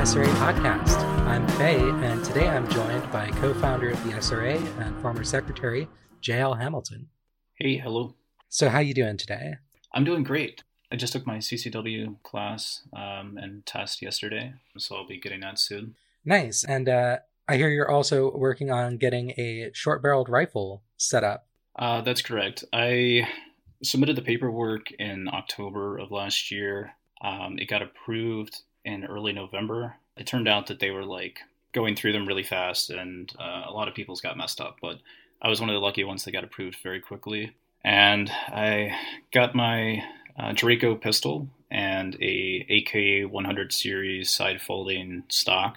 SRA podcast. I'm Faye, and today I'm joined by co-founder of the SRA and former secretary, J.L. Hamilton. Hey, hello. So how you doing today? I'm doing great. I just took my CCW class and test yesterday, so I'll be getting that soon. Nice. And I hear you're also working on getting a short-barreled rifle set up. That's correct. I submitted the paperwork in October of last year. It got approved in early November. It turned out that they were going through them really fast, and a lot of people's got messed up, but I was one of the lucky ones that got approved very quickly. And I got my Draco pistol and a AK-100 series side-folding stock,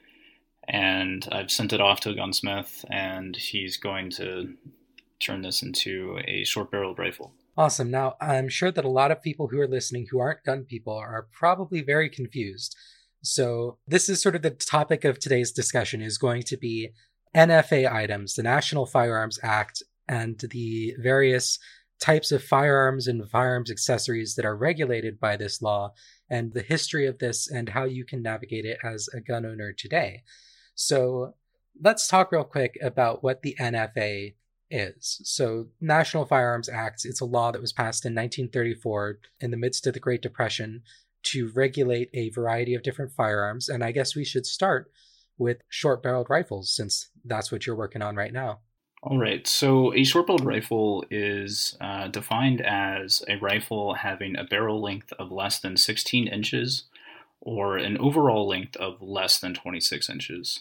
and I've sent it off to a gunsmith, and he's going to turn this into a short-barreled rifle. Awesome. Now, I'm sure that a lot of people who are listening who aren't gun people are probably very confused. So this is sort of the topic of today's discussion, is going to be NFA items, the National Firearms Act, and the various types of firearms and firearms accessories that are regulated by this law, and the history of this and how you can navigate it as a gun owner today. So let's talk real quick about what the NFA is. So National Firearms Act, it's a law that was passed in 1934 in the midst of the Great Depression to regulate a variety of different firearms. And I guess we should start with short-barreled rifles, since that's what you're working on right now. All right. So a short-barreled rifle is defined as a rifle having a barrel length of less than 16 inches or an overall length of less than 26 inches.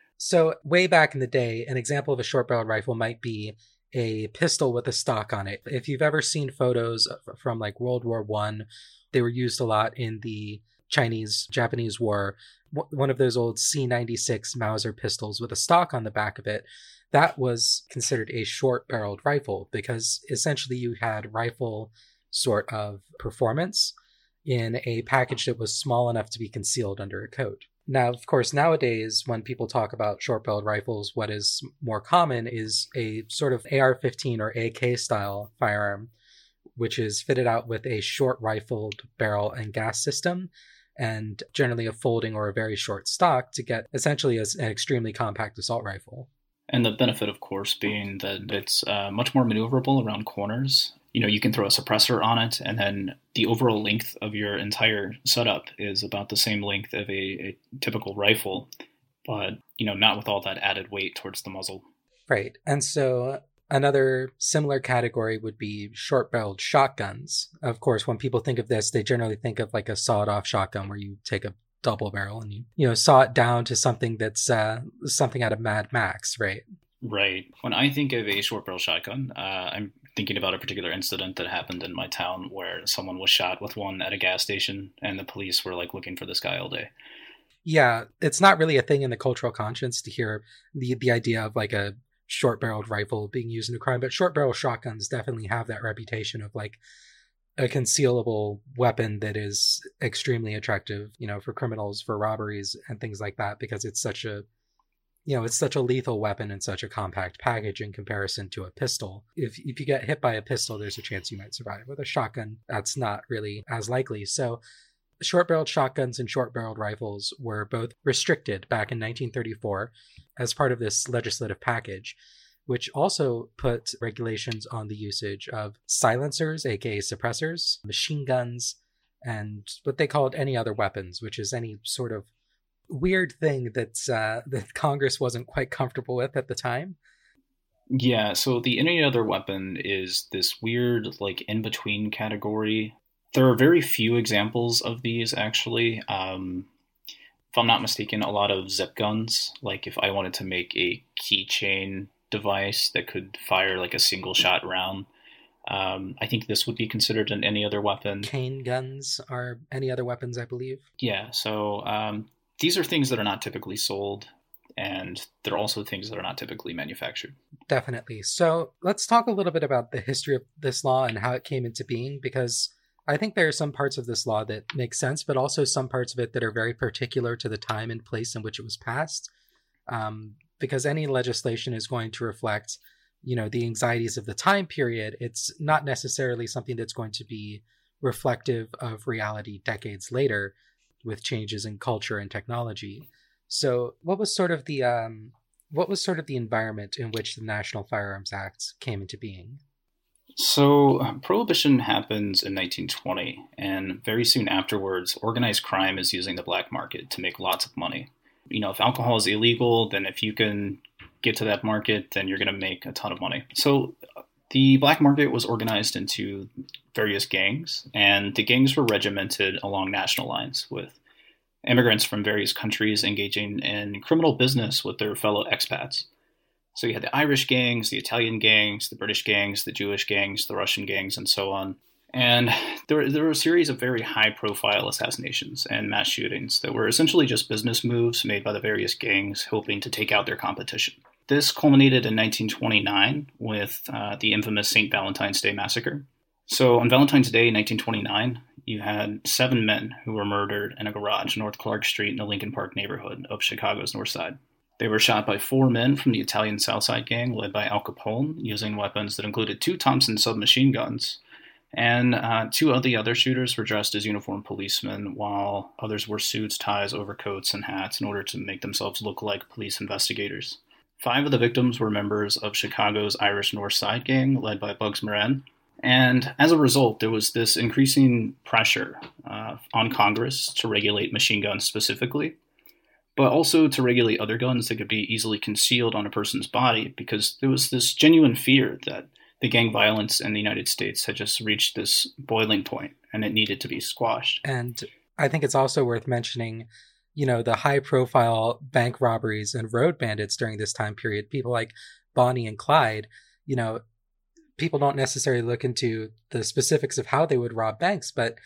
So way back in the day, an example of a short-barreled rifle might be a pistol with a stock on it. If you've ever seen photos from World War I, they were used a lot in the Chinese-Japanese War. One of those old C96 Mauser pistols with a stock on the back of it, that was considered a short-barreled rifle because essentially you had rifle sort of performance in a package that was small enough to be concealed under a coat. Now, of course, nowadays, when people talk about short-barreled rifles, what is more common is a sort of AR-15 or AK-style firearm, which is fitted out with a short rifled barrel and gas system, and generally a folding or a very short stock to get essentially as an extremely compact assault rifle. And the benefit, of course, being that it's much more maneuverable around corners. You can throw a suppressor on it, and then the overall length of your entire setup is about the same length of a typical rifle, but, not with all that added weight towards the muzzle. Right. And so another similar category would be short-barreled shotguns. Of course, when people think of this, they generally think of a sawed-off shotgun where you take a double barrel and you saw it down to something that's something out of Mad Max, right? Right. When I think of a short-barrel shotgun, I'm thinking about a particular incident that happened in my town where someone was shot with one at a gas station, and the police were looking for this guy all day. Yeah, it's not really a thing in the cultural conscience to hear the idea of a short-barreled rifle being used in a crime, but short-barrel shotguns definitely have that reputation of a concealable weapon that is extremely attractive, for criminals, for robberies and things like that, because it's such a lethal weapon in such a compact package in comparison to a pistol. If you get hit by a pistol, there's a chance you might survive. With a shotgun, that's not really as likely. So short-barreled shotguns and short-barreled rifles were both restricted back in 1934 as part of this legislative package, which also put regulations on the usage of silencers, aka suppressors, machine guns, and what they called any other weapons, which is any sort of weird thing that Congress wasn't quite comfortable with at the time. Yeah, so the any other weapon is this weird, in-between category. There are very few examples of these, actually. If I'm not mistaken, a lot of zip guns, if I wanted to make a keychain device that could fire a single shot round, I think this would be considered an any other weapon. Cane guns are any other weapons, I believe. Yeah, so these are things that are not typically sold, and they're also things that are not typically manufactured. Definitely. So let's talk a little bit about the history of this law and how it came into being, because I think there are some parts of this law that make sense, but also some parts of it that are very particular to the time and place in which it was passed. Because any legislation is going to reflect, the anxieties of the time period. It's not necessarily something that's going to be reflective of reality decades later. with changes in culture and technology. So, what was sort of the environment in which the National Firearms Act came into being? So, Prohibition happens in 1920, and very soon afterwards, organized crime is using the black market to make lots of money. If alcohol is illegal, then if you can get to that market, then you're going to make a ton of money. So, the black market was organized into various gangs, and the gangs were regimented along national lines, with immigrants from various countries engaging in criminal business with their fellow expats. So you had the Irish gangs, the Italian gangs, the British gangs, the Jewish gangs, the Russian gangs, and so on. And there were a series of very high-profile assassinations and mass shootings that were essentially just business moves made by the various gangs hoping to take out their competition. This culminated in 1929 with the infamous St. Valentine's Day Massacre. So on Valentine's Day, 1929, you had 7 men who were murdered in a garage North Clark Street in the Lincoln Park neighborhood of Chicago's North Side. They were shot by 4 men from the Italian Southside gang led by Al Capone, using weapons that included 2 Thompson submachine guns. And 2 of the other shooters were dressed as uniformed policemen, while others wore suits, ties, overcoats, and hats in order to make themselves look like police investigators. 5 of the victims were members of Chicago's Irish North Side gang, led by Bugs Moran. And as a result, there was this increasing pressure on Congress to regulate machine guns specifically, but also to regulate other guns that could be easily concealed on a person's body, because there was this genuine fear that the gang violence in the United States had just reached this boiling point and it needed to be squashed. And I think it's also worth mentioning, the high-profile bank robberies and road bandits during this time period, people like Bonnie and Clyde. People don't necessarily look into the specifics of how they would rob banks, but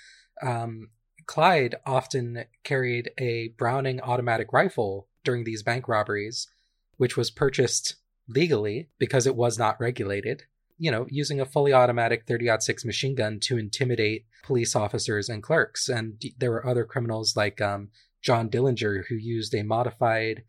Clyde often carried a Browning automatic rifle during these bank robberies, which was purchased legally because it was not regulated, using a fully automatic 30-06 machine gun to intimidate police officers and clerks. And there were other criminals like John Dillinger, who used a modified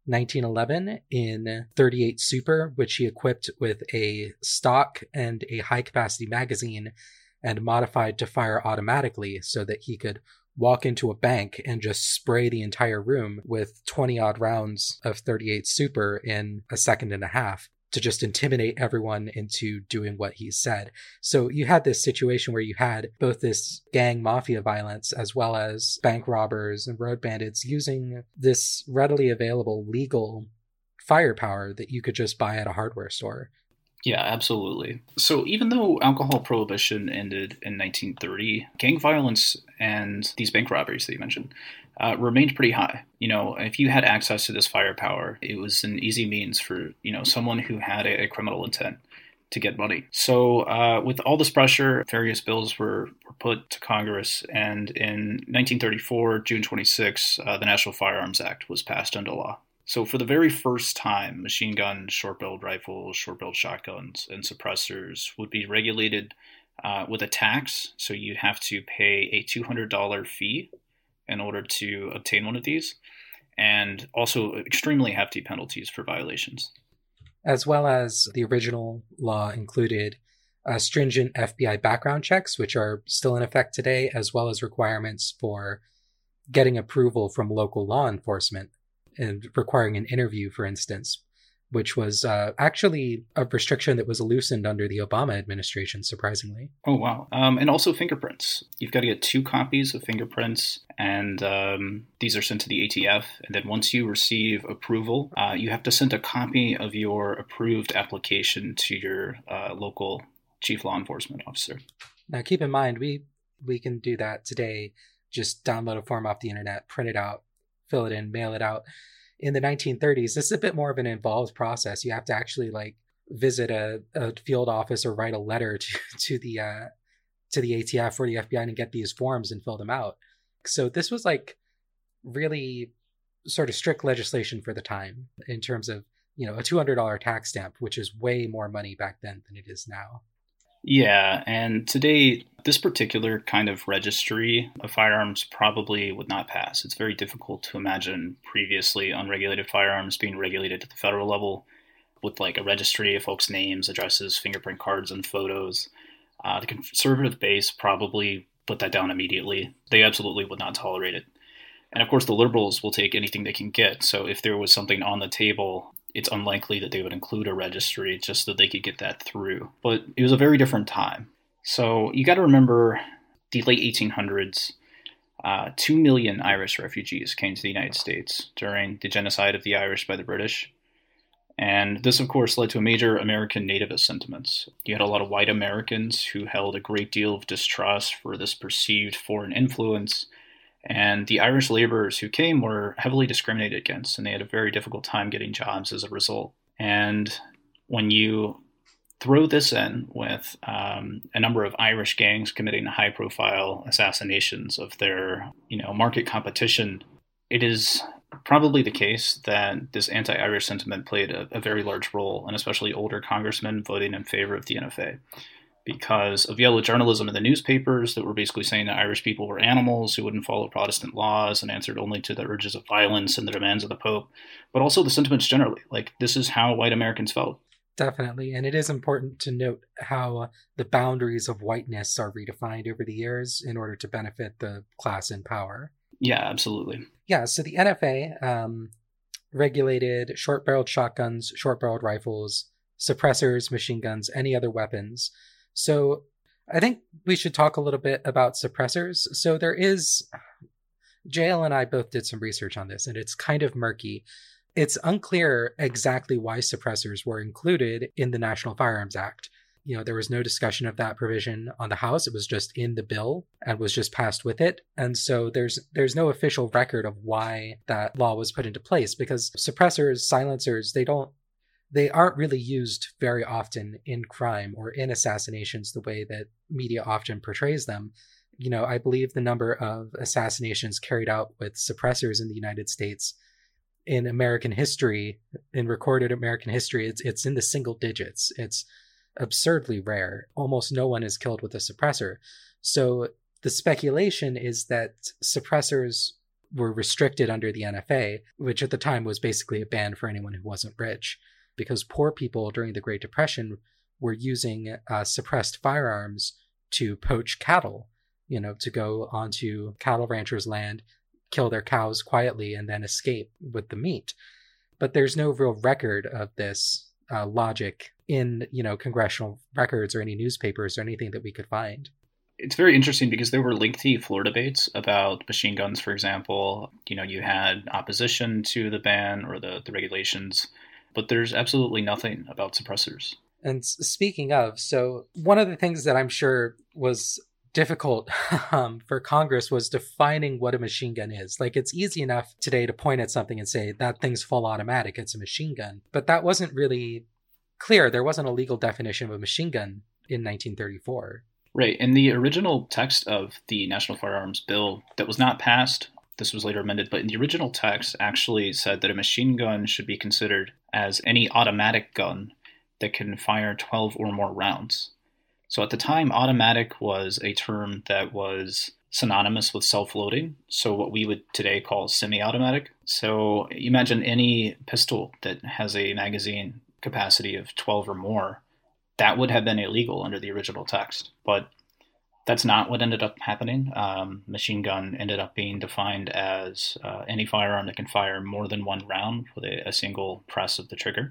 1911 in 38 Super, which he equipped with a stock and a high-capacity magazine and modified to fire automatically so that he could walk into a bank and just spray the entire room with 20-odd rounds of 38 Super in a second and a half to just intimidate everyone into doing what he said. So you had this situation where you had both this gang mafia violence as well as bank robbers and road bandits using this readily available legal firepower that you could just buy at a hardware store. Yeah, absolutely. So even though alcohol prohibition ended in 1930, gang violence and these bank robberies that you mentioned remained pretty high. If you had access to this firepower, it was an easy means for, someone who had a criminal intent to get money. So with all this pressure, various bills were put to Congress, and in 1934, June 26, the National Firearms Act was passed into law. So for the very first time, machine guns, short-barreled rifles, short-barreled shotguns, and suppressors would be regulated with a tax. So you'd have to pay a $200 fee in order to obtain one of these, and also extremely hefty penalties for violations. As well as the original law included stringent FBI background checks, which are still in effect today, as well as requirements for getting approval from local law enforcement and requiring an interview, for instance, which was actually a restriction that was loosened under the Obama administration, surprisingly. Oh, wow. And also fingerprints. You've got to get 2 copies of fingerprints, and these are sent to the ATF. And then once you receive approval, you have to send a copy of your approved application to your local chief law enforcement officer. Now, keep in mind, we can do that today. Just download a form off the internet, print it out, fill it in, mail it out. In the 1930s, this is a bit more of an involved process. You have to actually visit a field office or write a letter to the ATF or the FBI and get these forms and fill them out. So this was really sort of strict legislation for the time in terms of, a $200 tax stamp, which is way more money back then than it is now. Yeah, and today, this particular kind of registry of firearms probably would not pass. It's very difficult to imagine previously unregulated firearms being regulated at the federal level with a registry of folks' names, addresses, fingerprint cards, and photos. The conservative base probably put that down immediately. They absolutely would not tolerate it. And of course, the liberals will take anything they can get. So if there was something on the table, it's unlikely that they would include a registry just so they could get that through. But it was a very different time. So you got to remember the late 1800s, 2 million Irish refugees came to the United States during the genocide of the Irish by the British. And this, of course, led to a major American nativist sentiments. You had a lot of white Americans who held a great deal of distrust for this perceived foreign influence. And the Irish laborers who came were heavily discriminated against, and they had a very difficult time getting jobs as a result. And when you throw this in with a number of Irish gangs committing high-profile assassinations of their, market competition, it is probably the case that this anti-Irish sentiment played a very large role, and especially older congressmen voting in favor of the NFA. Because of yellow journalism in the newspapers that were basically saying that Irish people were animals who wouldn't follow Protestant laws and answered only to the urges of violence and the demands of the Pope, but also the sentiments generally. Like, this is how white Americans felt. Definitely. And it is important to note how the boundaries of whiteness are redefined over the years in order to benefit the class in power. Yeah, absolutely. Yeah, so the NFA regulated short-barreled shotguns, short-barreled rifles, suppressors, machine guns, any other weapons. So I think we should talk a little bit about suppressors. So there is, JL and I both did some research on this, and it's kind of murky. It's unclear exactly why suppressors were included in the National Firearms Act. There was no discussion of that provision on the House. It was just in the bill and was just passed with it. And so there's no official record of why that law was put into place, because suppressors, silencers, they aren't really used very often in crime or in assassinations the way that media often portrays them. I believe the number of assassinations carried out with suppressors in the United States in American history, in recorded American history, it's in the single digits. It's absurdly rare. Almost no one is killed with a suppressor. So the speculation is that suppressors were restricted under the NFA, which at the time was basically a ban for anyone who wasn't rich, because poor people during the Great Depression were using suppressed firearms to poach cattle, to go onto cattle ranchers' land, kill their cows quietly, and then escape with the meat. But there's no real record of this logic in, congressional records or any newspapers or anything that we could find. It's very interesting because there were lengthy floor debates about machine guns, for example. You had opposition to the ban or the regulations, but there's absolutely nothing about suppressors. And speaking of, so one of the things that I'm sure was difficult for Congress was defining what a machine gun is. Like, it's easy enough today to point at something and say, that thing's full automatic, it's a machine gun. But that wasn't really clear. There wasn't a legal definition of a machine gun in 1934. Right. In the original text of the National Firearms Bill that was not passed, this was later amended, but in the original text actually said that a machine gun should be considered as any automatic gun that can fire 12 or more rounds. So at the time, automatic was a term that was synonymous with self-loading, so what we would today call semi-automatic. So imagine any pistol that has a magazine capacity of 12 or more, that would have been illegal under the original text. But that's not what ended up happening. Machine gun ended up being defined as any firearm that can fire more than one round with a single press of the trigger.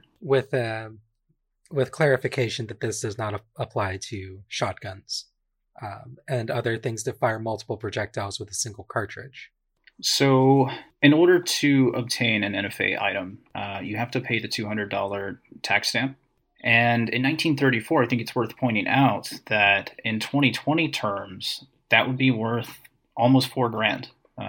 With clarification that this does not apply to shotguns and other things that fire multiple projectiles with a single cartridge. So in order to obtain an NFA item, you have to pay the $200 tax stamp. And in 1934, I think it's worth pointing out that in 2020 terms, that would be worth almost $4,000,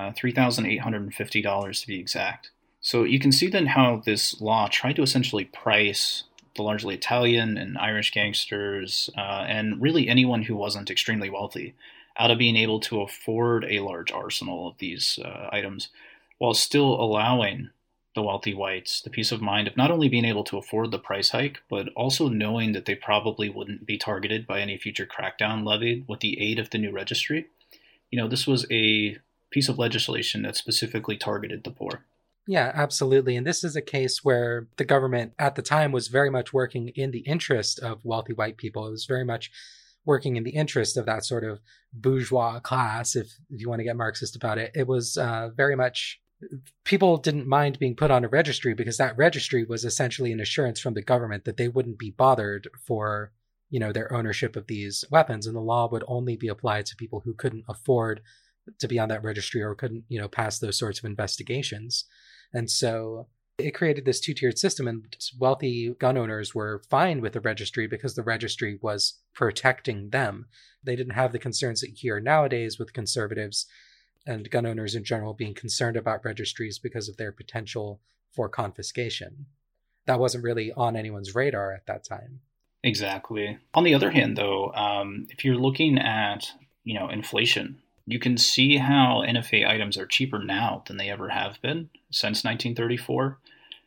$3,850 to be exact. So you can see then how this law tried to essentially price the largely Italian and Irish gangsters, and really anyone who wasn't extremely wealthy, out of being able to afford a large arsenal of these items, while still allowing the wealthy whites the peace of mind of not only being able to afford the price hike, but also knowing that they probably wouldn't be targeted by any future crackdown levied with the aid of the new registry. This was a piece of legislation that specifically targeted the poor. Yeah, absolutely. And this is a case where the government at the time was very much working in the interest of wealthy white people. It was very much working in the interest of that sort of bourgeois class, if you want to get Marxist about it. It was very much, people didn't mind being put on a registry because that registry was essentially an assurance from the government that they wouldn't be bothered for, their ownership of these weapons. And the law would only be applied to people who couldn't afford to be on that registry or couldn't, pass those sorts of investigations. And so it created this two-tiered system, and wealthy gun owners were fine with the registry because the registry was protecting them. They didn't have the concerns that you hear nowadays with conservatives and gun owners in general being concerned about registries because of their potential for confiscation. That wasn't really on anyone's radar at that time. Exactly. On the other hand, though, if you're looking at, inflation, you can see how NFA items are cheaper now than they ever have been since 1934,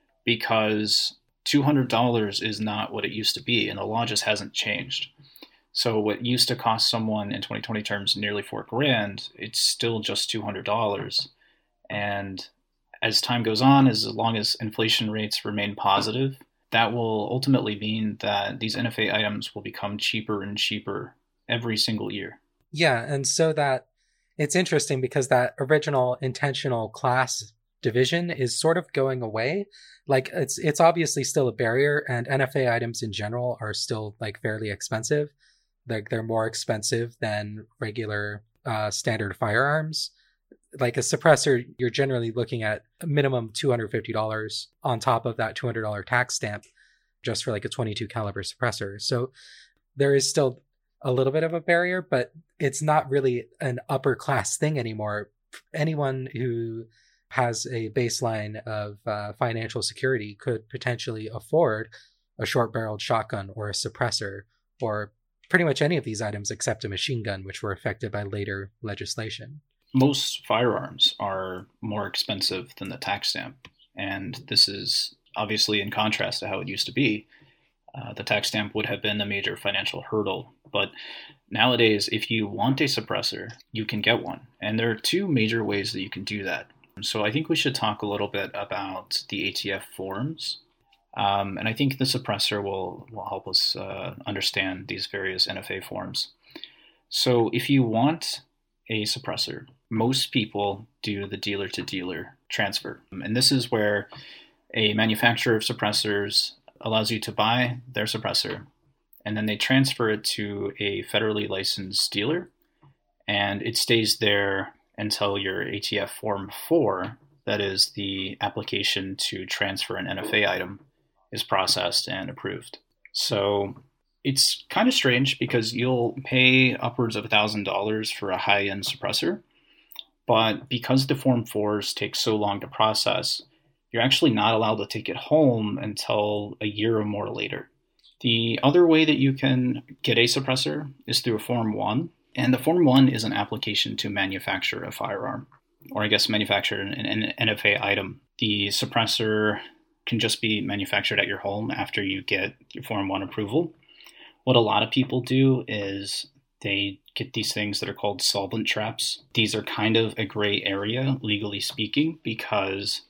because $200 is not what it used to be, and the law just hasn't changed. So what used to cost someone in 2020 terms nearly $4,000, it's still just $200. And as time goes on, as long as inflation rates remain positive, that will ultimately mean that these NFA items will become cheaper and cheaper every single year. Yeah, and so that it's interesting because that original intentional class division is sort of going away. Like it's obviously still a barrier, and NFA items in general are still like fairly expensive. They're more expensive than regular standard firearms. Like a suppressor, you're generally looking at a minimum $250 on top of that $200 tax stamp just for like a 22 caliber suppressor. So there is still a little bit of a barrier, but it's not really an upper class thing anymore. Anyone who has a baseline of financial security could potentially afford a short-barreled shotgun or a suppressor or pretty much any of these items except a machine gun, which were affected by later legislation. Most firearms are more expensive than the tax stamp, and this is obviously in contrast to how it used to be. The tax stamp would have been a major financial hurdle, but nowadays, if you want a suppressor, you can get one, and there are two major ways that you can do that. So I think we should talk a little bit about the ATF forms, and I think the suppressor will help us understand these various NFA forms. So if you want a suppressor, most people do the dealer-to-dealer transfer. And this is where a manufacturer of suppressors allows you to buy their suppressor, and then they transfer it to a federally licensed dealer, and it stays there until your ATF Form 4, that is the application to transfer an NFA item, is processed and approved. So it's kind of strange because you'll pay upwards of $1,000 for a high-end suppressor, but because the Form 4s take so long to process, you're actually not allowed to take it home until a year or more later. The other way that you can get a suppressor is through a Form 1, and the Form 1 is an application to manufacture a firearm, or I guess manufacture an NFA item. The suppressor can just be manufactured at your home after you get your Form 1 approval. What a lot of people do is they get these things that are called solvent traps. These are kind of a gray area, legally speaking, because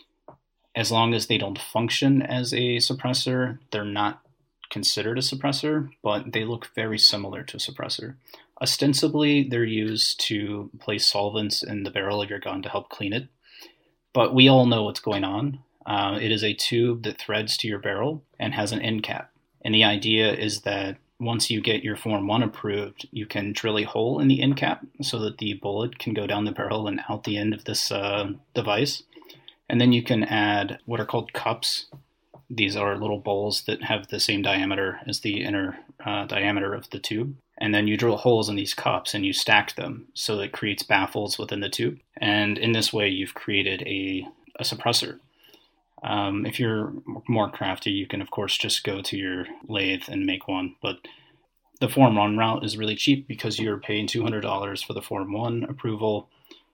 as long as they don't function as a suppressor, they're not considered a suppressor, but they look very similar to a suppressor. Ostensibly, they're used to place solvents in the barrel of your gun to help clean it, but we all know what's going on. It is a tube that threads to your barrel and has an end cap. And the idea is that once you get your Form 1 approved, you can drill a hole in the end cap so that the bullet can go down the barrel and out the end of this device. And then you can add what are called cups. These are little bowls that have the same diameter as the inner diameter of the tube. And then you drill holes in these cups and you stack them so that it creates baffles within the tube. And in this way, you've created a suppressor. If you're more crafty, you can, of course, just go to your lathe and make one. But the Form 1 route is really cheap because you're paying $200 for the Form 1 approval,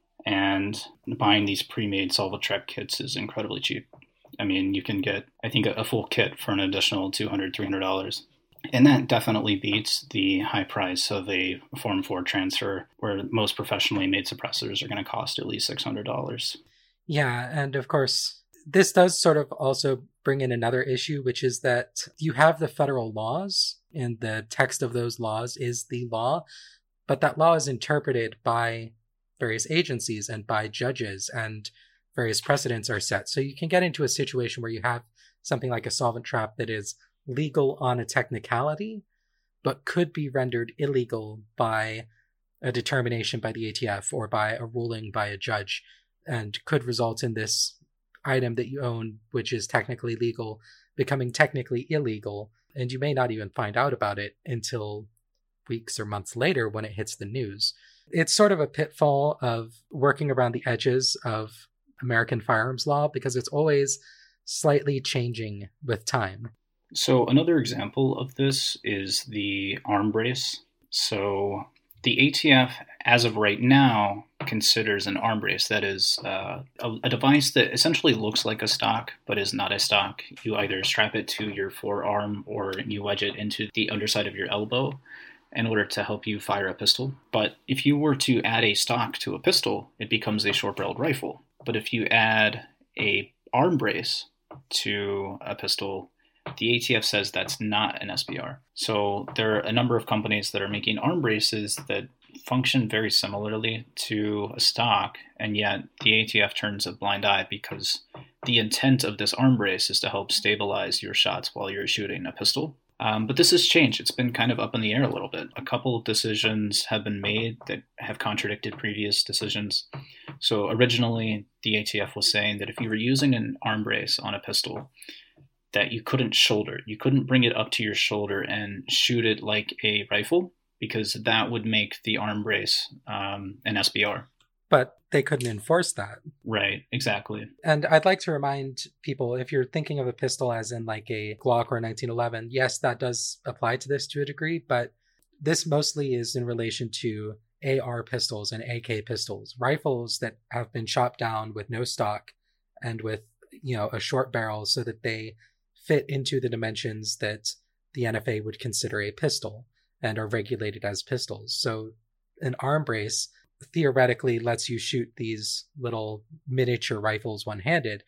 and buying these pre-made solvent trap kits is incredibly cheap. I mean, you can get, I think, a full kit for an additional $200, $300. And that definitely beats the high price of a Form 4 transfer, where most professionally made suppressors are going to cost at least $600. Yeah, and of course, This does sort of also bring in another issue, which is that you have the federal laws, and the text of those laws is the law, but that law is interpreted by various agencies and by judges, and various precedents are set. So you can get into a situation where you have something like a solvent trap that is legal on a technicality, but could be rendered illegal by a determination by the ATF or by a ruling by a judge, and could result in this item that you own, which is technically legal, becoming technically illegal. And you may not even find out about it until weeks or months later when it hits the news. It's sort of a pitfall of working around the edges of American firearms law because it's always slightly changing with time. So another example of this is the arm brace. So the ATF, as of right now, considers an arm brace that is a device that essentially looks like a stock, but is not a stock. You either strap it to your forearm or you wedge it into the underside of your elbow in order to help you fire a pistol. But if you were to add a stock to a pistol, it becomes a short-barreled rifle. But if you add a arm brace to a pistol, the ATF says that's not an SBR. So there are a number of companies that are making arm braces that function very similarly to a stock, and yet the ATF turns a blind eye because the intent of this arm brace is to help stabilize your shots while you're shooting a pistol. But this has changed. It's been kind of up in the air a little bit. A couple of decisions have been made that have contradicted previous decisions. So originally, the ATF was saying that if you were using an arm brace on a pistol, that you couldn't shoulder it. You couldn't bring it up to your shoulder and shoot it like a rifle, because that would make the arm brace an SBR. But they couldn't enforce that. Right, exactly. And I'd like to remind people, if you're thinking of a pistol as in like a Glock or a 1911, yes, that does apply to this to a degree, but this mostly is in relation to AR pistols and AK pistols, rifles that have been chopped down with no stock and with, a short barrel so that they fit into the dimensions that the NFA would consider a pistol and are regulated as pistols. So an arm brace theoretically lets you shoot these little miniature rifles one-handed.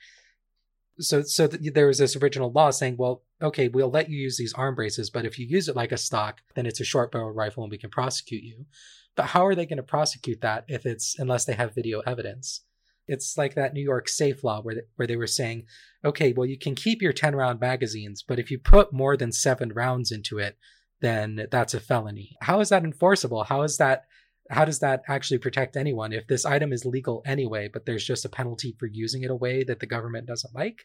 So there was this original law saying, well, okay, we'll let you use these arm braces, but if you use it like a stock, then it's a short barrel rifle and we can prosecute you. But how are they going to prosecute that unless they have video evidence? It's like that New York safe law where they were saying, okay, well, you can keep your 10-round magazines, but if you put more than 7 rounds into it, then that's a felony. How is that enforceable? How does that actually protect anyone if this item is legal anyway, but there's just a penalty for using it a way that the government doesn't like?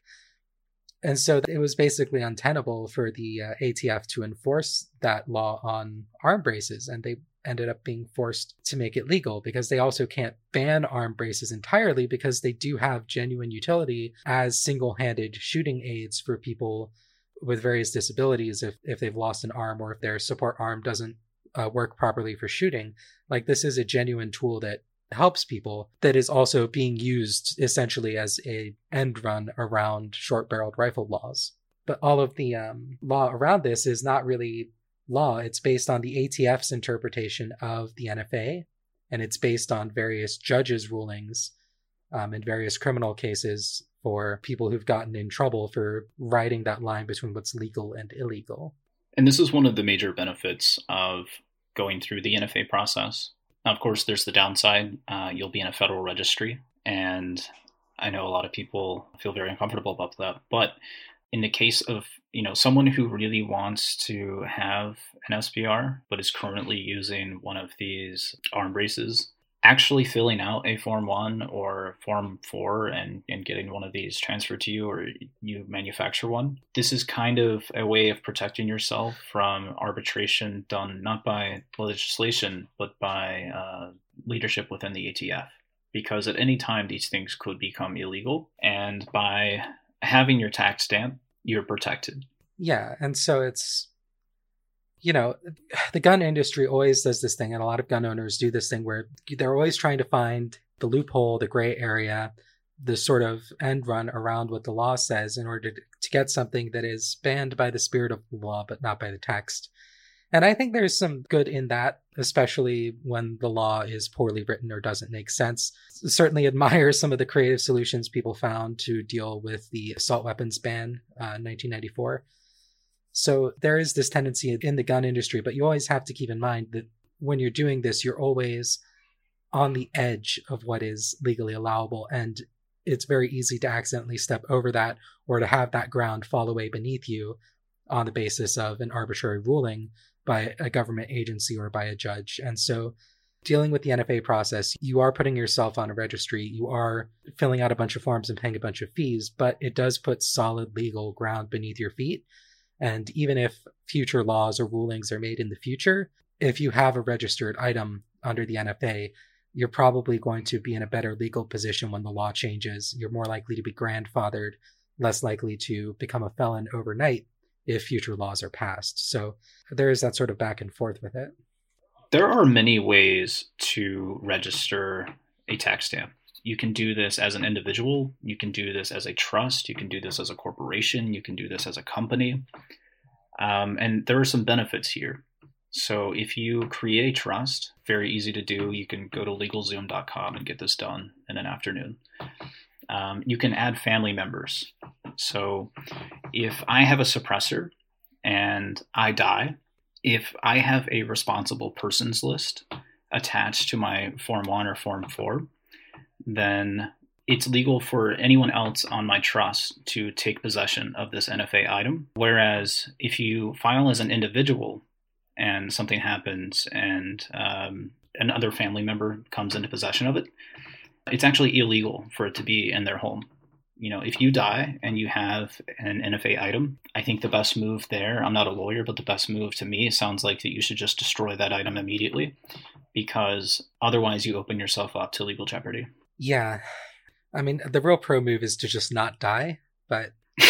And so it was basically untenable for the ATF to enforce that law on arm braces, and they ended up being forced to make it legal because they also can't ban arm braces entirely because they do have genuine utility as single-handed shooting aids for people with various disabilities if they've lost an arm or if their support arm doesn't work properly for shooting. Like, this is a genuine tool that helps people that is also being used essentially as a end run around short-barreled rifle laws. But all of the law around this is not really law. It's based on the ATF's interpretation of the NFA, and it's based on various judges' rulings in various criminal cases for people who've gotten in trouble for riding that line between what's legal and illegal. And this is one of the major benefits of going through the NFA process. Now, of course, there's the downside. You'll be in a federal registry, and I know a lot of people feel very uncomfortable about that. But in the case of someone who really wants to have an SBR, but is currently using one of these arm braces, actually filling out a Form 1 or Form 4 and getting one of these transferred to you, or you manufacture one, this is kind of a way of protecting yourself from arbitration done not by legislation, but by leadership within the ATF. Because at any time, these things could become illegal. And by having your tax stamp, you're protected. Yeah, and so it's, the gun industry always does this thing, and a lot of gun owners do this thing where they're always trying to find the loophole, the gray area, the sort of end run around what the law says in order to get something that is banned by the spirit of the law, but not by the text. And I think there's some good in that, especially when the law is poorly written or doesn't make sense. Certainly admire some of the creative solutions people found to deal with the assault weapons ban in 1994. So there is this tendency in the gun industry, but you always have to keep in mind that when you're doing this, you're always on the edge of what is legally allowable. And it's very easy to accidentally step over that or to have that ground fall away beneath you on the basis of an arbitrary ruling by a government agency or by a judge. And so dealing with the NFA process, you are putting yourself on a registry, you are filling out a bunch of forms and paying a bunch of fees, but it does put solid legal ground beneath your feet. And even if future laws or rulings are made in the future, if you have a registered item under the NFA, you're probably going to be in a better legal position when the law changes. You're more likely to be grandfathered, less likely to become a felon overnight if future laws are passed. So there is that sort of back and forth with it. There are many ways to register a tax stamp. You can do this as an individual. You can do this as a trust. You can do this as a corporation. You can do this as a company. And there are some benefits here. So if you create a trust, very easy to do. You can go to LegalZoom.com and get this done in an afternoon. You can add family members. So if I have a suppressor and I die, if I have a responsible persons list attached to my Form 1 or Form 4, then it's legal for anyone else on my trust to take possession of this NFA item. Whereas if you file as an individual and something happens and another family member comes into possession of it, it's actually illegal for it to be in their home. You know, if you die and you have an NFA item, I think the best move there, I'm not a lawyer, but the best move to me sounds like that you should just destroy that item immediately, because otherwise you open yourself up to legal jeopardy. Yeah. I mean, the real pro move is to just not die, but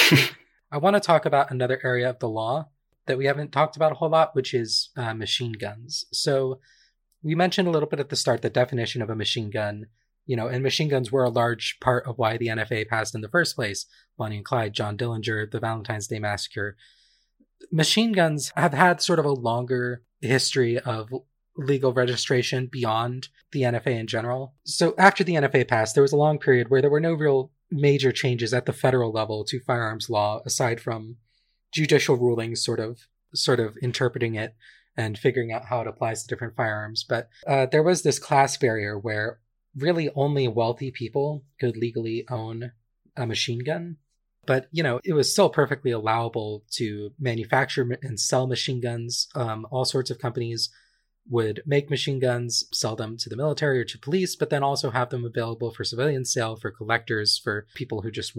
I want to talk about another area of the law that we haven't talked about a whole lot, which is machine guns. So we mentioned a little bit at the start the definition of a machine gun. You know, and machine guns were a large part of why the NFA passed in the first place. Bonnie and Clyde, John Dillinger, the Valentine's Day Massacre. Machine guns have had sort of a longer history of legal registration beyond the NFA in general. So after the NFA passed, there was a long period where there were no real major changes at the federal level to firearms law, aside from judicial rulings sort of interpreting it and figuring out how it applies to different firearms. But there was this class barrier where really only wealthy people could legally own a machine gun. But, you know, it was still perfectly allowable to manufacture and sell machine guns. All sorts of companies would make machine guns, sell them to the military or to police, but then also have them available for civilian sale, for collectors, for people who just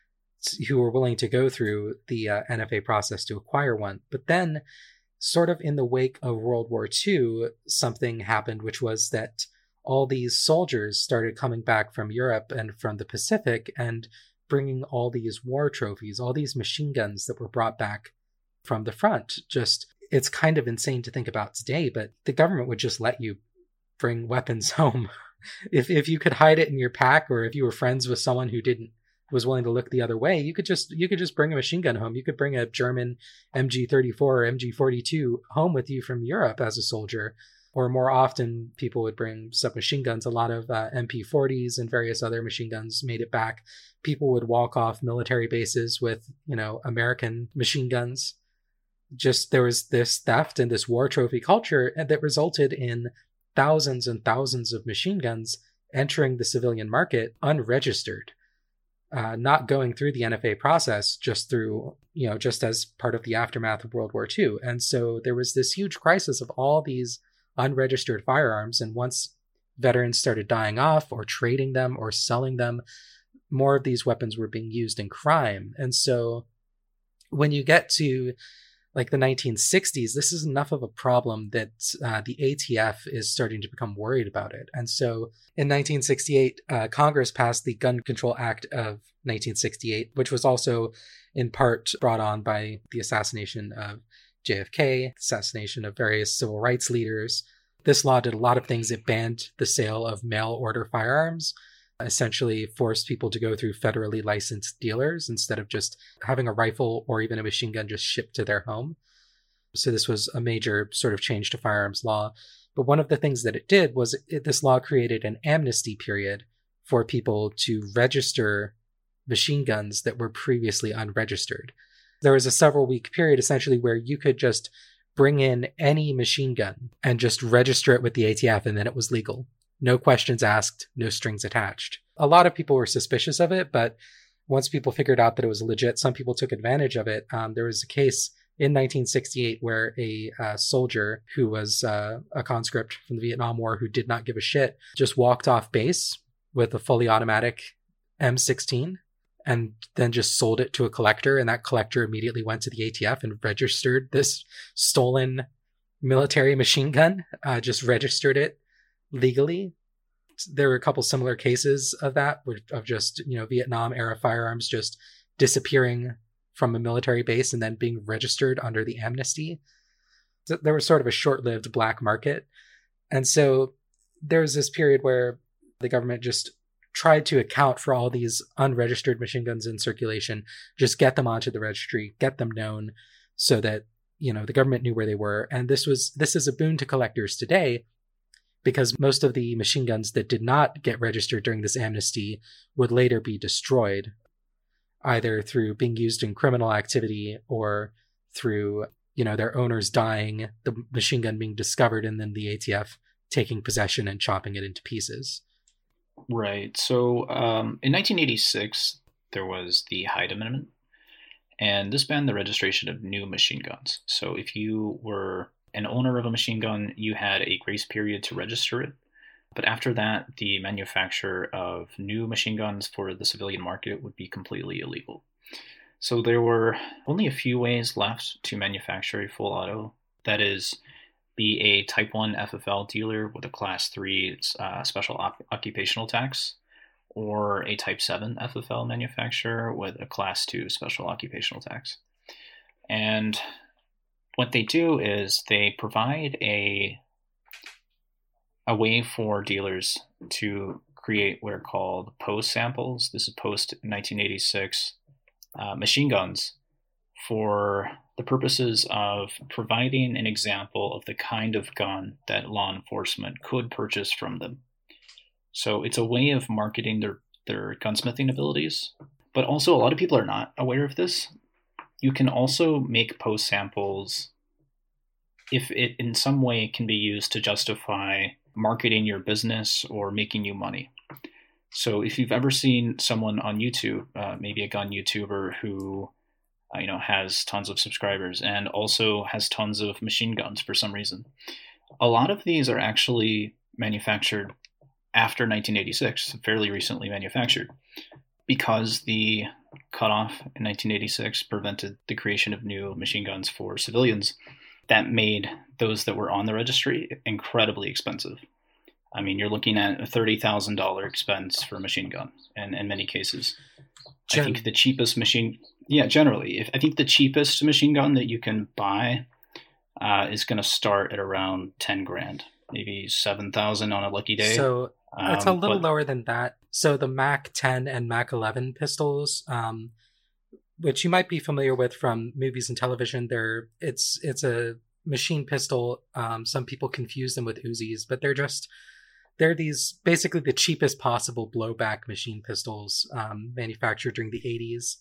who are willing to go through the NFA process to acquire one. But then, sort of in the wake of World War II, something happened, which was that all these soldiers started coming back from Europe and from the Pacific and bringing all these war trophies, all these machine guns that were brought back from the front. Just, it's kind of insane to think about today, but the government would just let you bring weapons home. If you could hide it in your pack, or if you were friends with someone who was willing to look the other way, you could just bring a machine gun home. You could bring a German MG34 or MG42 home with you from Europe as a soldier. Or more often, people would bring submachine guns. A lot of MP40s and various other machine guns made it back. People would walk off military bases with, you know, American machine guns. Just, there was this theft and this war trophy culture that resulted in thousands and thousands of machine guns entering the civilian market unregistered, not going through the NFA process, just as part of the aftermath of World War II. And so there was this huge crisis of all these unregistered firearms, and once veterans started dying off or trading them or selling them, more of these weapons were being used in crime. And so when you get to like the 1960s, this is enough of a problem that the ATF is starting to become worried about it. And so in 1968, Congress passed the Gun Control Act of 1968, which was also in part brought on by the assassination of JFK, assassination of various civil rights leaders. This law did a lot of things. It banned the sale of mail order firearms, essentially forced people to go through federally licensed dealers instead of just having a rifle or even a machine gun just shipped to their home. So this was a major sort of change to firearms law. But one of the things that it did was this law created an amnesty period for people to register machine guns that were previously unregistered. There was a several-week period essentially where you could just bring in any machine gun and just register it with the ATF, and then it was legal. No questions asked, no strings attached. A lot of people were suspicious of it, but once people figured out that it was legit, some people took advantage of it. There was a case in 1968 where a soldier who was a conscript from the Vietnam War who did not give a shit just walked off base with a fully automatic M16 and then just sold it to a collector, and that collector immediately went to the ATF and registered this stolen military machine gun, just registered it legally. There were a couple similar cases of that, of just, Vietnam era firearms just disappearing from a military base and then being registered under the amnesty. So there was sort of a short-lived black market. And so there was this period where the government just tried to account for all these unregistered machine guns in circulation, just get them onto the registry, get them known so that, the government knew where they were. And this is a boon to collectors today, because most of the machine guns that did not get registered during this amnesty would later be destroyed, either through being used in criminal activity or through, their owners dying, the machine gun being discovered, and then the ATF taking possession and chopping it into pieces. Right. So in 1986, there was the Hyde Amendment, and this banned the registration of new machine guns. So if you were an owner of a machine gun, you had a grace period to register it. But after that, the manufacture of new machine guns for the civilian market would be completely illegal. So there were only a few ways left to manufacture a full auto. That is, be a Type 1 FFL dealer with a Class 3 special occupational tax, or a Type 7 FFL manufacturer with a Class 2 special occupational tax. And what they do is they provide a way for dealers to create what are called post samples. This is post 1986 machine guns for the purposes of providing an example of the kind of gun that law enforcement could purchase from them. So it's a way of marketing their gunsmithing abilities. But also, a lot of people are not aware of this. You can also make post samples if it in some way can be used to justify marketing your business or making you money. So if you've ever seen someone on YouTube, maybe a gun YouTuber who has tons of subscribers and also has tons of machine guns for some reason, a lot of these are actually manufactured after 1986, fairly recently manufactured, because the cutoff in 1986 prevented the creation of new machine guns for civilians. That made those that were on the registry incredibly expensive. I mean, you're looking at a $30,000 expense for a machine gun, and in many cases. I think the cheapest machine, generally, I think the cheapest machine gun that you can buy is going to start at around 10 grand, maybe 7,000 on a lucky day. So it's a little lower than that. So the Mac 10 and Mac 11 pistols, which you might be familiar with from movies and television, it's a machine pistol. Some people confuse them with Uzis, but they're these basically the cheapest possible blowback machine pistols manufactured during the 80s.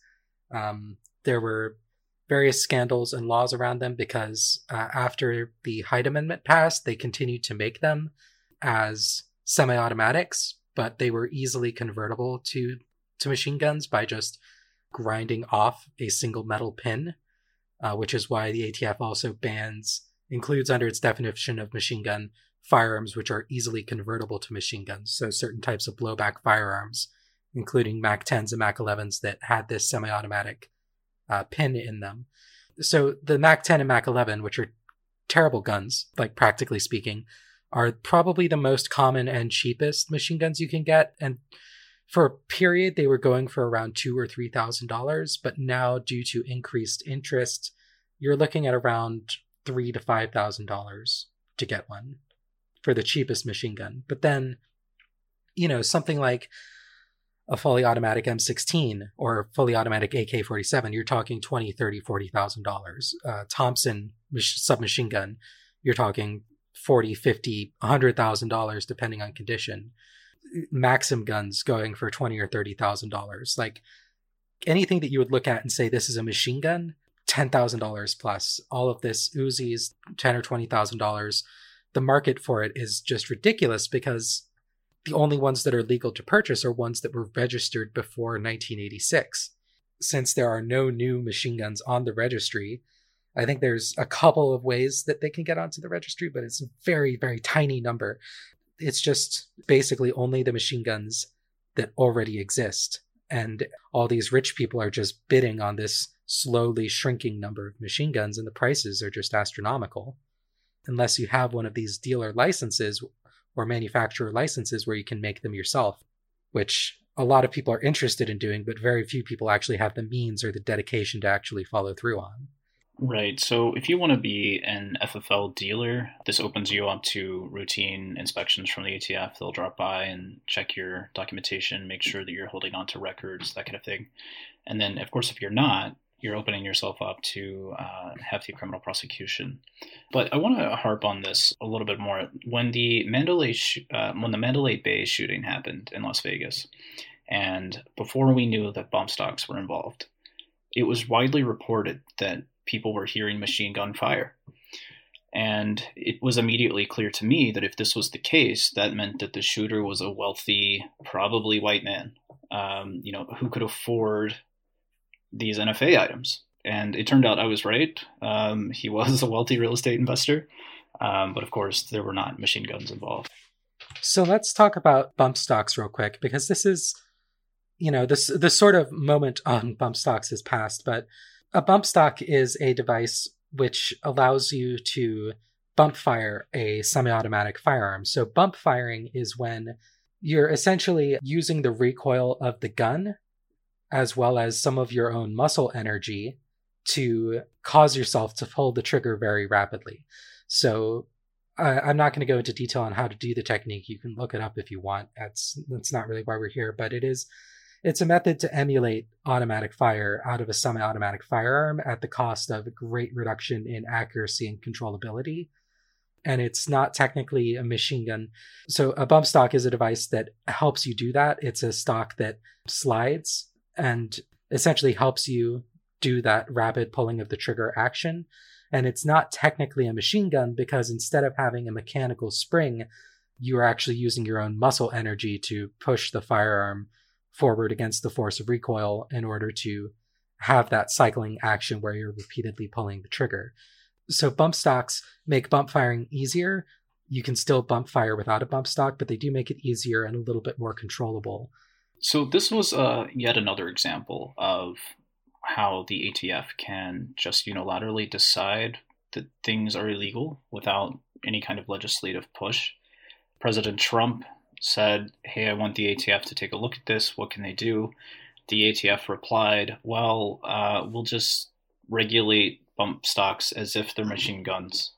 There were various scandals and laws around them because after the Hyde Amendment passed, they continued to make them as semi-automatics, but they were easily convertible to machine guns by just grinding off a single metal pin, which is why the ATF also includes under its definition of machine gun firearms which are easily convertible to machine guns. So certain types of blowback firearms, including Mac 10s and Mac 11s that had this semi-automatic pin in them. So the Mac 10 and Mac 11, which are terrible guns, like practically speaking, are probably the most common and cheapest machine guns you can get. And for a period, they were going for around $2,000 or $3,000, but now due to increased interest, you're looking at around $3,000 to $5,000 to get one for the cheapest machine gun. But then, something like a fully automatic M16 or fully automatic AK-47, you're talking $20,000, $30,000, $40,000. Thompson submachine gun, you're talking $40,000, $50,000, $100,000 depending on condition. Maxim guns going for $20,000 or $30,000. Like anything that you would look at and say this is a machine gun, $10,000 plus. All of this Uzis, $10,000 or $20,000. The market for it is just ridiculous because the only ones that are legal to purchase are ones that were registered before 1986. Since there are no new machine guns on the registry, I think there's a couple of ways that they can get onto the registry, but it's a very, very tiny number. It's just basically only the machine guns that already exist. And all these rich people are just bidding on this slowly shrinking number of machine guns, and the prices are just astronomical. Unless you have one of these dealer licenses or manufacturer licenses where you can make them yourself, which a lot of people are interested in doing, but very few people actually have the means or the dedication to actually follow through on. Right. So if you want to be an FFL dealer, this opens you up to routine inspections from the ATF. They'll drop by and check your documentation, make sure that you're holding on to records, that kind of thing. And then, of course, if you're not, you're opening yourself up to hefty criminal prosecution. But I want to harp on this a little bit more. When the Mandalay Bay shooting happened in Las Vegas, and before we knew that bump stocks were involved, it was widely reported that people were hearing machine gun fire. And it was immediately clear to me that if this was the case, that meant that the shooter was a wealthy, probably white man, who could afford these NFA items. And it turned out I was right. He was a wealthy real estate investor. But of course, there were not machine guns involved. So let's talk about bump stocks real quick, because this is, this sort of moment on bump stocks has passed. But a bump stock is a device which allows you to bump fire a semi-automatic firearm. So bump firing is when you're essentially using the recoil of the gun as well as some of your own muscle energy to cause yourself to pull the trigger very rapidly. So I'm not going to go into detail on how to do the technique. You can look it up if you want. That's not really why we're here, but it's a method to emulate automatic fire out of a semi-automatic firearm at the cost of a great reduction in accuracy and controllability. And it's not technically a machine gun. So a bump stock is a device that helps you do that. It's a stock that slides and essentially helps you do that rapid pulling of the trigger action. And it's not technically a machine gun because instead of having a mechanical spring, you are actually using your own muscle energy to push the firearm forward against the force of recoil in order to have that cycling action where you're repeatedly pulling the trigger. So bump stocks make bump firing easier. You can still bump fire without a bump stock, but they do make it easier and a little bit more controllable. So this was yet another example of how the ATF can just unilaterally decide that things are illegal without any kind of legislative push. President Trump said, hey, I want the ATF to take a look at this. What can they do? The ATF replied, well, we'll just regulate bump stocks as if they're machine guns.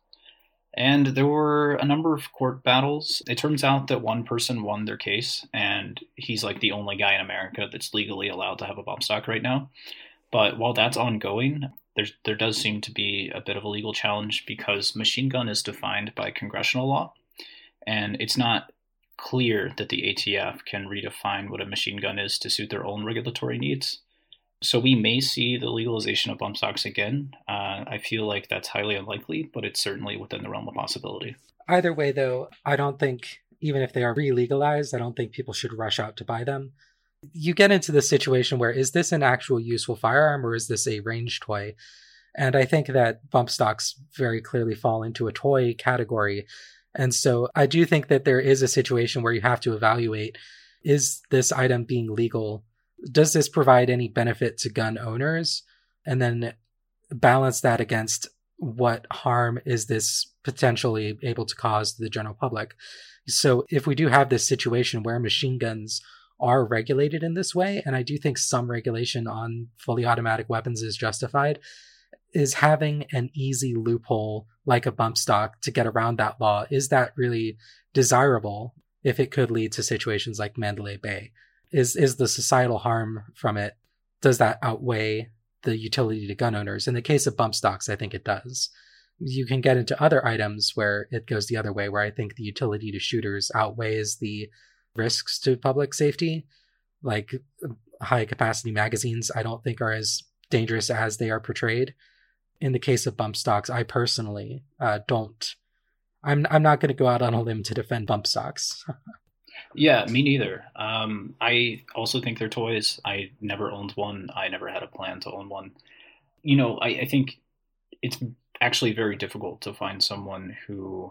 And there were a number of court battles. It turns out that one person won their case, and he's like the only guy in America that's legally allowed to have a bump stock right now. But while that's ongoing, there does seem to be a bit of a legal challenge because machine gun is defined by congressional law, and it's not clear that the ATF can redefine what a machine gun is to suit their own regulatory needs. So we may see the legalization of bump stocks again. I feel like that's highly unlikely, but it's certainly within the realm of possibility. Either way, though, I don't think, even if they are re-legalized, I don't think people should rush out to buy them. You get into this situation where, is this an actual useful firearm or is this a range toy? And I think that bump stocks very clearly fall into a toy category. And so I do think that there is a situation where you have to evaluate, is this item being legal? Does this provide any benefit to gun owners? And then balance that against what harm is this potentially able to cause to the general public. So if we do have this situation where machine guns are regulated in this way, and I do think some regulation on fully automatic weapons is justified, is having an easy loophole like a bump stock to get around that law, is that really desirable if it could lead to situations like Mandalay Bay? is the societal harm from it, does that outweigh the utility to gun owners? In the case of bump stocks, I think it does. You can get into other items where it goes the other way, where I think the utility to shooters outweighs the risks to public safety. Like high capacity magazines, I don't think are as dangerous as they are portrayed. In the case of bump stocks, I personally don't. I'm not going to go out on a limb to defend bump stocks. Yeah, me neither. I also think they're toys. I never owned one. I never had a plan to own one. I think it's actually very difficult to find someone who,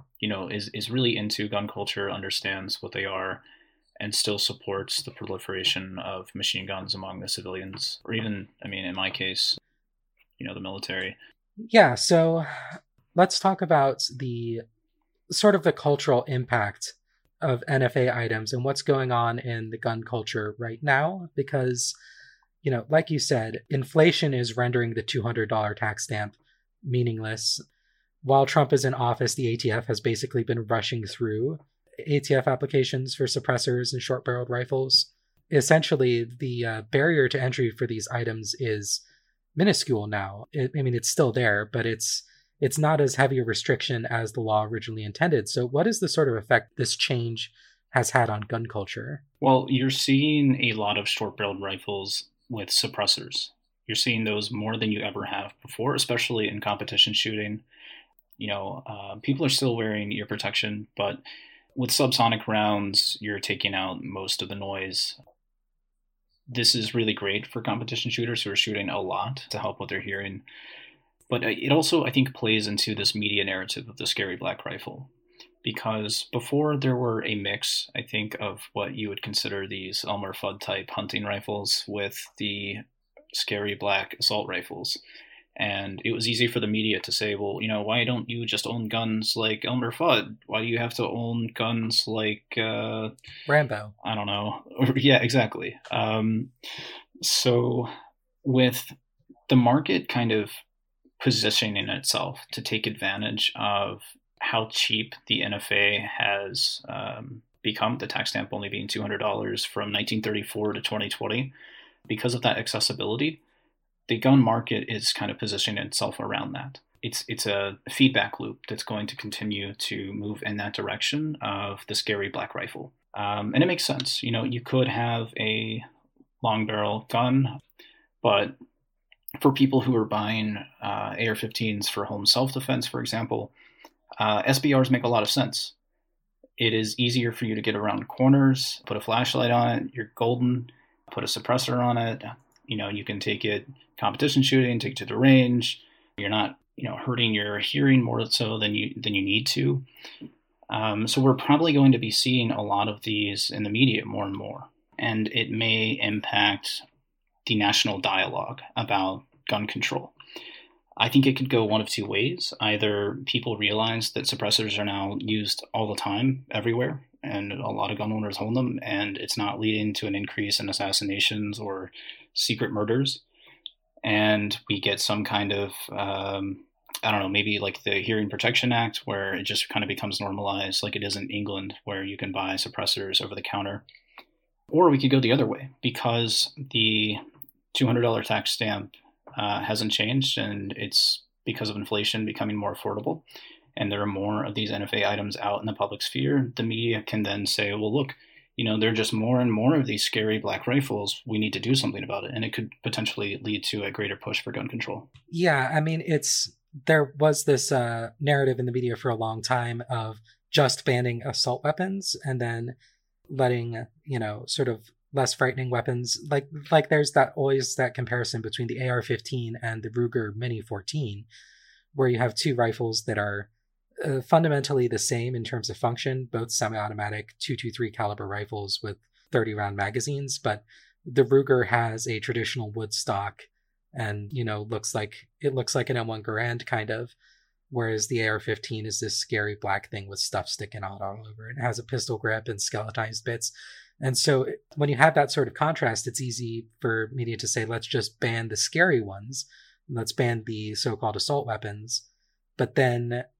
is really into gun culture, understands what they are, and still supports the proliferation of machine guns among the civilians, or even, in my case, the military. Yeah, so let's talk about the sort of the cultural impact of NFA items and what's going on in the gun culture right now, because, like you said, inflation is rendering the $200 tax stamp meaningless. While Trump is in office, the ATF has basically been rushing through ATF applications for suppressors and short-barreled rifles. Essentially, the barrier to entry for these items is minuscule now. It's still there, but it's not as heavy a restriction as the law originally intended. So what is the sort of effect this change has had on gun culture? Well, you're seeing a lot of short-barreled rifles with suppressors. You're seeing those more than you ever have before, especially in competition shooting. People are still wearing ear protection, but with subsonic rounds, you're taking out most of the noise. This is really great for competition shooters who are shooting a lot to help with their hearing. But it also, I think, plays into this media narrative of the scary black rifle. Because before there were a mix, I think, of what you would consider these Elmer Fudd type hunting rifles with the scary black assault rifles. And it was easy for the media to say, well, why don't you just own guns like Elmer Fudd? Why do you have to own guns like Rambo? I don't know. Yeah, exactly. So with the market kind of positioning itself to take advantage of how cheap the NFA has become, the tax stamp only being $200 from 1934 to 2020, because of that accessibility, the gun market is kind of positioning itself around that. It's a feedback loop that's going to continue to move in that direction of the scary black rifle. And it makes sense. You could have a long barrel gun, but for people who are buying AR-15s for home self-defense, for example, SBRs make a lot of sense. It is easier for you to get around corners, put a flashlight on it, you're golden, put a suppressor on it. You can take it competition shooting, take it to the range. You're not, hurting your hearing more so than you need to. So we're probably going to be seeing a lot of these in the media more and more. And it may impact the national dialogue about gun control. I think it could go one of two ways. Either people realize that suppressors are now used all the time, everywhere, and a lot of gun owners own them, and it's not leading to an increase in assassinations or secret murders. And we get some kind of, maybe like the Hearing Protection Act, where it just kind of becomes normalized, like it is in England, where you can buy suppressors over the counter. Or we could go the other way, because the $200 tax stamp hasn't changed, and it's because of inflation becoming more affordable, and there are more of these NFA items out in the public sphere. The media can then say, well, look, there are just more and more of these scary black rifles. We need to do something about it. And it could potentially lead to a greater push for gun control. Yeah, there was this narrative in the media for a long time of just banning assault weapons and then letting, sort of less frightening weapons. Like there's always that comparison between the AR-15 and the Ruger Mini 14, where you have two rifles that are fundamentally the same in terms of function, both semi-automatic 223 caliber rifles with 30 round magazines, but the Ruger has a traditional wood stock and looks like an M1 Garand kind of, whereas the AR-15 is this scary black thing with stuff sticking out all over it. It has a pistol grip and skeletized bits. And so when you have that sort of contrast, it's easy for media to say, let's just ban the scary ones, let's ban the so-called assault weapons. But then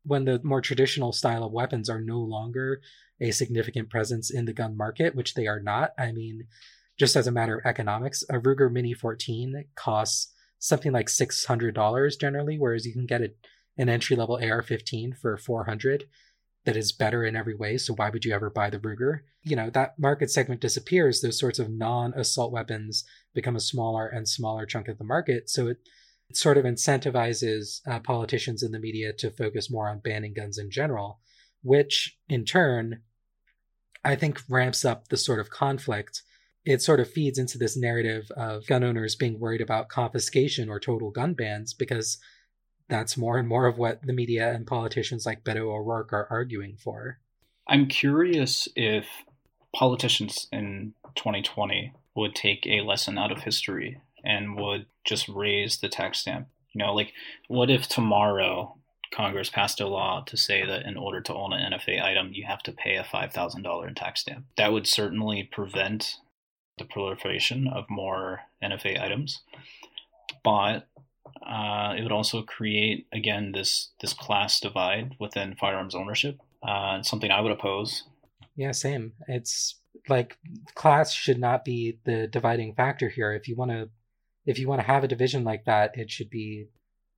when the more traditional style of weapons are no longer a significant presence in the gun market, which they are not. I mean, just as a matter of economics, a Ruger Mini 14 costs something like $600 generally, whereas you can get an entry-level AR-15 for $400 that is better in every way. So why would you ever buy the Ruger? That market segment disappears. Those sorts of non-assault weapons become a smaller and smaller chunk of the market. So it sort of incentivizes politicians in the media to focus more on banning guns in general, which in turn, I think ramps up the sort of conflict. It sort of feeds into this narrative of gun owners being worried about confiscation or total gun bans, because that's more and more of what the media and politicians like Beto O'Rourke are arguing for. I'm curious if politicians in 2020 would take a lesson out of history and would just raise the tax stamp. What if tomorrow Congress passed a law to say that in order to own an NFA item, you have to pay a $5,000 in tax stamp? That would certainly prevent the proliferation of more NFA items, but it would also create, again, this class divide within firearms ownership. Something I would oppose. Yeah, same. It's like class should not be the dividing factor here. If you want to have a division like that, it should be,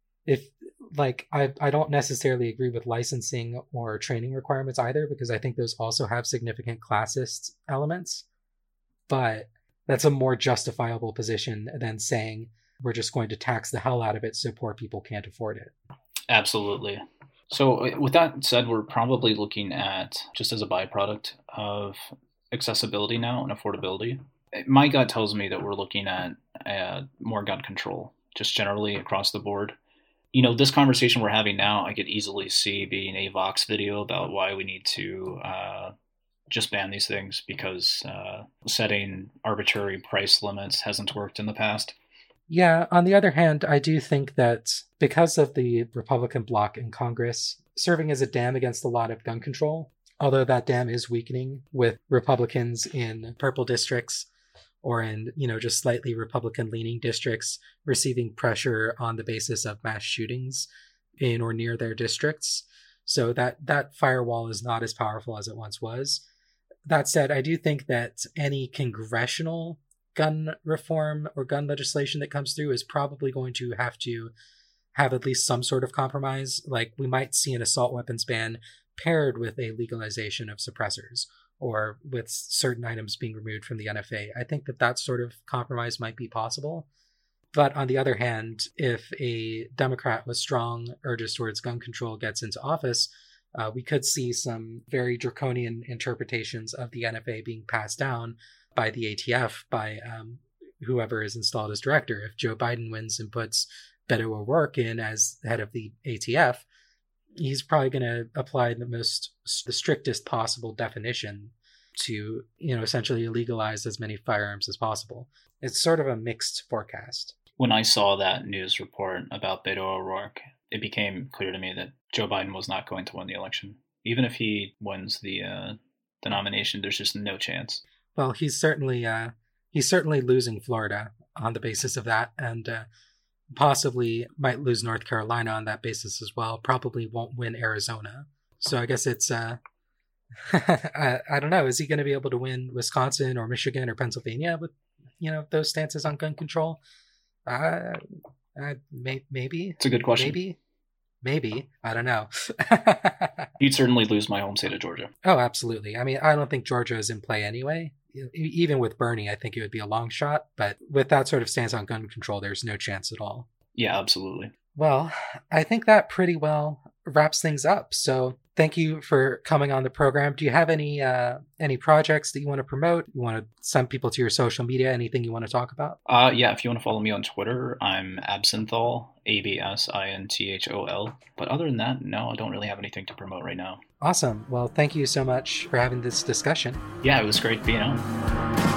I don't necessarily agree with licensing or training requirements either, because I think those also have significant classist elements. But that's a more justifiable position than saying we're just going to tax the hell out of it so poor people can't afford it. Absolutely. So with that said, we're probably looking at, just as a byproduct of accessibility now and affordability, my gut tells me that we're looking at more gun control, just generally across the board. This conversation we're having now, I could easily see being a Vox video about why we need to just ban these things, because setting arbitrary price limits hasn't worked in the past. Yeah, on the other hand, I do think that because of the Republican bloc in Congress serving as a dam against a lot of gun control, although that dam is weakening with Republicans in purple districts or in, just slightly Republican-leaning districts receiving pressure on the basis of mass shootings in or near their districts. So that firewall is not as powerful as it once was. That said, I do think that any congressional gun reform or gun legislation that comes through is probably going to have at least some sort of compromise. Like, we might see an assault weapons ban paired with a legalization of suppressors, or with certain items being removed from the NFA. I think that sort of compromise might be possible. But on the other hand, if a Democrat with strong urges towards gun control gets into office, we could see some very draconian interpretations of the NFA being passed down by the ATF, by whoever is installed as director. If Joe Biden wins and puts Beto O'Rourke in as head of the ATF, he's probably going to apply the strictest possible definition to, essentially legalize as many firearms as possible. It's sort of a mixed forecast. When I saw that news report about Beto O'Rourke, it became clear to me that Joe Biden was not going to win the election. Even if he wins the nomination, there's just no chance. Well, he's certainly losing Florida on the basis of that, and possibly might lose North Carolina on that basis as well. Probably won't win Arizona. So I guess it's I don't know. Is he going to be able to win Wisconsin or Michigan or Pennsylvania with those stances on gun control? Maybe. It's a good question. Maybe. I don't know. He'd certainly lose my home state of Georgia. Oh, absolutely. I mean, I don't think Georgia is in play anyway. Even with Bernie, I think it would be a long shot. But with that sort of stance on gun control, there's no chance at all. Yeah, absolutely. Well, I think that pretty well wraps things up. So thank you for coming on the program. Do you have any projects that you want to promote? You want to send people to your social media? Anything you want to talk about? Yeah, if you want to follow me on Twitter, I'm Absinthol, ABSINTHOL. But other than that, no, I don't really have anything to promote right now. Awesome. Well, thank you so much for having this discussion. Yeah, it was great being on.